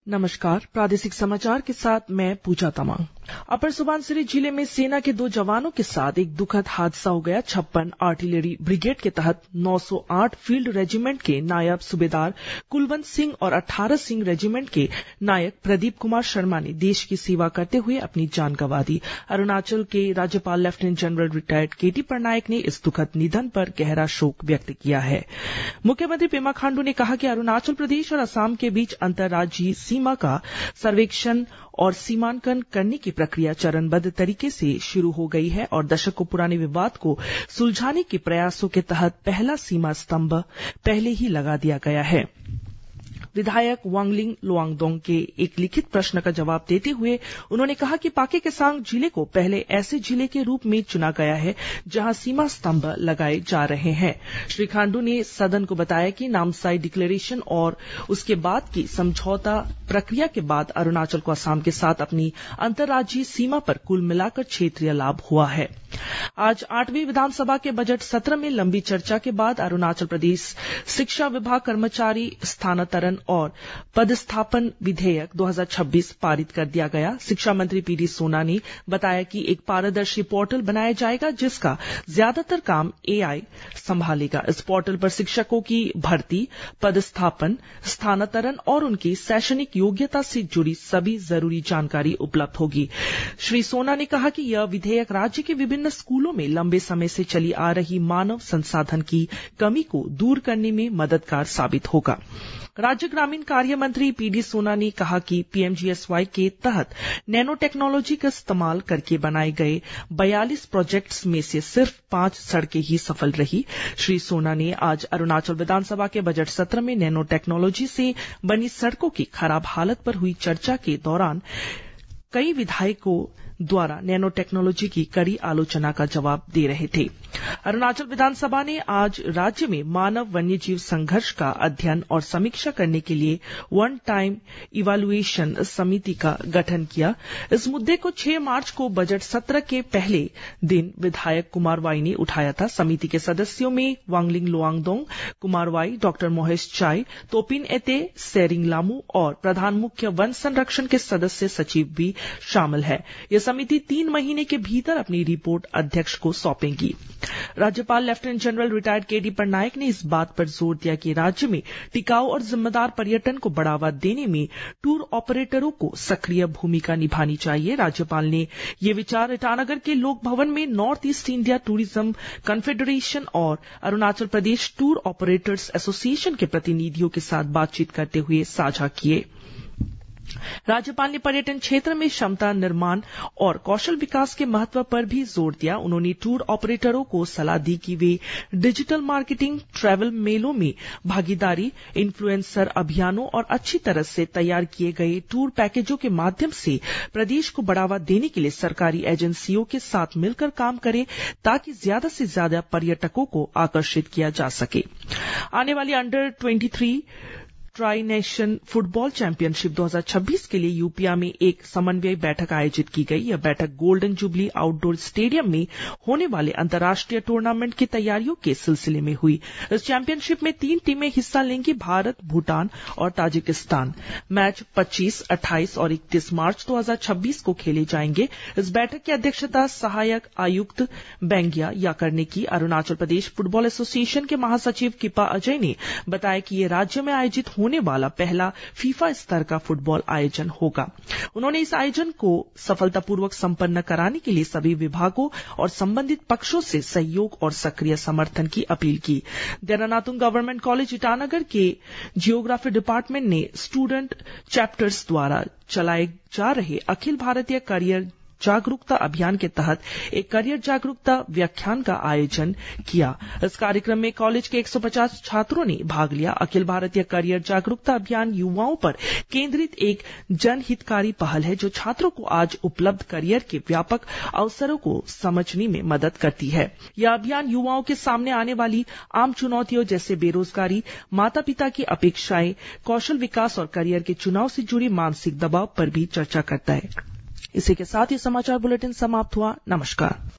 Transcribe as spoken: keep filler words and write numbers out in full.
नमस्कार, प्रादेशिक समाचार के साथ मैं पूजा तमांग। अपर सुबनसिरी जिले में सेना के दो जवानों के साथ एक दुखद हादसा हो गया। छप्पन आर्टिलरी ब्रिगेड के तहत नौ सौ आठ फील्ड रेजिमेंट के नायब सूबेदार कुलवंत सिंह और अठारह सिंह रेजिमेंट के नायक प्रदीप कुमार शर्मा ने देश की सेवा करते हुए अपनी जान गंवा दी। अरुणाचल के राज्यपाल lieutenant general retired KT Patnaik ने इस दुखद निधन पर गहरा शोक व्यक्त किया है। मुख्यमंत्री पेमा खांडू ने कहा कि अरुणाचल प्रदेश और असम के बीच अंतर्राज्यीय सीमा का सर्वेक्षण और सीमांकन करने की प्रक्रिया चरणबद्ध तरीके से शुरू हो गई है और दशकों पुराने विवाद को सुलझाने के प्रयासों के तहत पहला सीमा स्तंभ पहले ही लगा दिया गया है। विधायक वांगलिंग लोवांगडोंग के एक लिखित प्रश्न का जवाब देते हुए उन्होंने कहा कि पाके केसांग जिले को पहले ऐसे जिले के रूप में चुना गया है जहां सीमा स्तंभ लगाए जा रहे हैं। श्री खांडू ने सदन को बताया कि नामसाई डिक्लेरेशन और उसके बाद की समझौता प्रक्रिया के बाद अरुणाचल को असम के साथ अपनी अंतर्राज्यीय सीमा पर कुल मिलाकर क्षेत्रीय लाभ हुआ है। आज आठवीं विधानसभा के बजट सत्र में लंबी चर्चा के बाद अरुणाचल प्रदेश शिक्षा विभाग कर्मचारी स्थानांतरण और पदस्थापन विधेयक दो हज़ार छब्बीस पारित कर दिया गया। शिक्षा मंत्री पीडी सोना ने बताया कि एक पारदर्शी पोर्टल बनाया जाएगा जिसका ज्यादातर काम एआई संभालेगा। इस पोर्टल पर शिक्षकों की भर्ती, पदस्थापन, स्थानांतरण और उनकी शैक्षणिक योग्यता से जुड़ी सभी जरूरी जानकारी उपलब्ध होगी। श्री सोना ने कहा कि यह विधेयक राज्य के विभिन्न स्कूलों में लंबे समय से चली आ रही मानव संसाधन की कमी को दूर करने में मददगार साबित होगा। राज्य ग्रामीण कार्य मंत्री पीडी सोना ने कहा कि पीएमजीएसवाई के तहत नैनो टेक्नोलॉजी का इस्तेमाल करके बनाए गए बयालीस प्रोजेक्ट्स में से सिर्फ पांच सड़कें ही सफल रही। श्री सोना ने आज अरुणाचल विधानसभा के बजट सत्र में नैनो टेक्नोलॉजी से बनी सड़कों की खराब हालत पर हुई चर्चा के दौरान कई विधायकों द्वारा नैनो टेक्नोलॉजी की कड़ी आलोचना का जवाब दे रहे थे। अरुणाचल विधानसभा ने आज राज्य में मानव वन्यजीव संघर्ष का अध्ययन और समीक्षा करने के लिए वन टाइम इवैल्यूएशन समिति का गठन किया। इस मुद्दे को छह मार्च को बजट सत्र के पहले दिन विधायक कुमार वाई ने उठाया था। समिति के सदस्यों में वांगलिंग लोवांगडोंग, कुमार वाई, डॉक्टर मोहेश चाई, तोपिन एते, सेरिंग लामू और प्रधान मुख्य वन संरक्षण के सदस्य सचिव भी शामिल है। यह समिति तीन महीने के भीतर अपनी रिपोर्ट अध्यक्ष को सौंपेगी। राज्यपाल lieutenant general retired KT Patnaik ने इस बात पर जोर दिया कि राज्य में टिकाऊ और जिम्मेदार पर्यटन को बढ़ावा देने में टूर ऑपरेटरों को सक्रिय भूमिका निभानी चाहिए। राज्यपाल ने ये विचार ईटानगर के लोक भवन में North East India Tourism Confederation और Arunachal Pradesh Tour Operators Association के प्रतिनिधियों के साथ बातचीत करते हुए साझा किए। राज्यपाल ने पर्यटन क्षेत्र में क्षमता निर्माण और कौशल विकास के महत्व पर भी जोर दिया। उन्होंने टूर ऑपरेटरों को सलाह दी कि वे डिजिटल मार्केटिंग, ट्रैवल मेलों में भागीदारी, इन्फ्लुएंसर अभियानों और अच्छी तरह से तैयार किए गए टूर पैकेजों के माध्यम से प्रदेश को बढ़ावा देने के लिए सरकारी एजेंसियों के साथ मिलकर काम करें ताकि ज्यादा से ज्यादा पर्यटकों को आकर्षित किया जा सके। आने वाली अंडर तेईस ट्राई नेशन फुटबॉल चैंपियनशिप दो हज़ार छब्बीस के लिए यूपिया में एक समन्वय बैठक आयोजित की गई। यह बैठक गोल्डन जुबली आउटडोर स्टेडियम में होने वाले अंतर्राष्ट्रीय टूर्नामेंट की तैयारियों के सिलसिले में हुई। इस चैंपियनशिप में तीन टीमें हिस्सा लेंगी, भारत, भूटान और ताजिकिस्तान। मैच पच्चीस, अट्ठाईस और इकतीस मार्च दो हज़ार छब्बीस को खेले जाएंगे। इस बैठक की अध्यक्षता सहायक आयुक्त बेंगिया याकर ने की। अरुणाचल प्रदेश फुटबॉल एसोसिएशन के महासचिव किपा अजय ने बताया कि ये राज्य में आयोजित होने वाला पहला फीफा स्तर का फुटबॉल आयोजन होगा। उन्होंने इस आयोजन को सफलतापूर्वक संपन्न कराने के लिए सभी विभागों और संबंधित पक्षों से सहयोग और सक्रिय समर्थन की अपील की। देरानातुंग गवर्नमेंट कॉलेज ईटानगर के जियोग्राफी डिपार्टमेंट ने स्टूडेंट चैप्टर्स द्वारा चलाए जा रहे अखिल भारतीय करियर जागरूकता अभियान के तहत एक करियर जागरूकता व्याख्यान का आयोजन किया। इस कार्यक्रम में कॉलेज के एक सौ पचास छात्रों ने भाग लिया। अखिल भारतीय करियर जागरूकता अभियान युवाओं पर केंद्रित एक जनहितकारी पहल है जो छात्रों को आज उपलब्ध करियर के व्यापक अवसरों को समझने में मदद करती है। यह अभियान युवाओं के सामने आने वाली आम चुनौतियों जैसे बेरोजगारी, माता पिता की अपेक्षाएं, कौशल विकास और करियर के चुनाव से जुड़ी मानसिक दबाव पर भी चर्चा करता है। इसी के साथ ये समाचार बुलेटिन समाप्त हुआ। नमस्कार।